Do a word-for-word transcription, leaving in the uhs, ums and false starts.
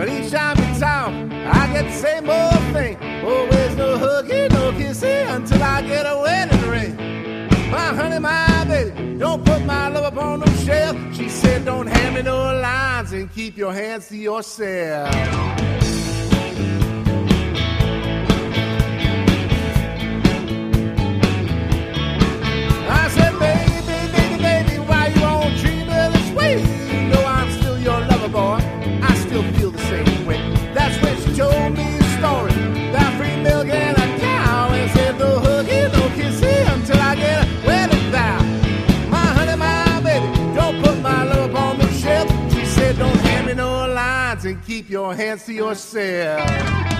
But each time you talk, I get the same old thing. Always no huggy, no kissing until I get a wedding ring. My honey, my baby, don't put my love up on no shelf. She said, don't hand me no lines and keep your hands to yourself. I said, baby, baby, baby, why you won't treat me this way? You know I'm still your lover, boy. I still feel the same way. That's when she told me the story about free milk and a cow, and said, no huggy, no kissing until I get a wedding vow. My honey, my baby, don't put my love on the shelf. She said, don't hand me no lines and keep your hands to yourself.